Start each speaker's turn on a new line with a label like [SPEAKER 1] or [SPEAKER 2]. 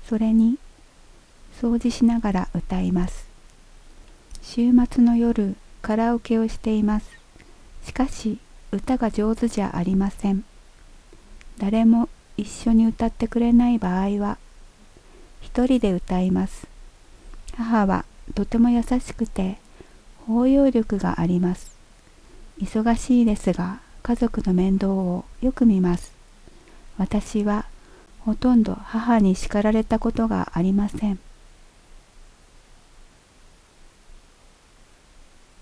[SPEAKER 1] それに掃除しながら歌います。週末の夜、カラオケをしています。しかし、歌が上手じゃありません。誰も一緒に歌ってくれない場合は、一人で歌います。母はとても優しくて、包容力があります。忙しいですが、家族の面倒をよく見ます。私はほとんど母に叱られたことがありません。